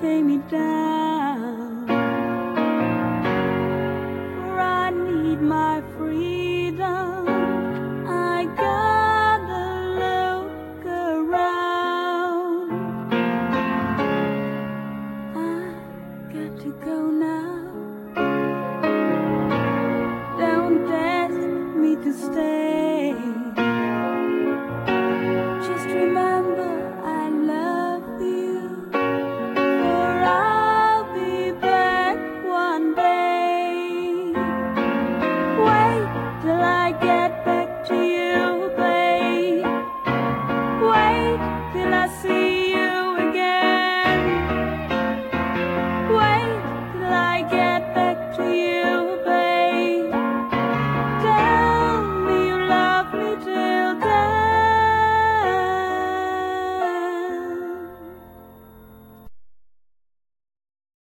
take me down, for I need my freedom. I gotta look around. I got to go now. Don't ask me to stay. Just remember I love you, for I'll be back one day. Wait till I get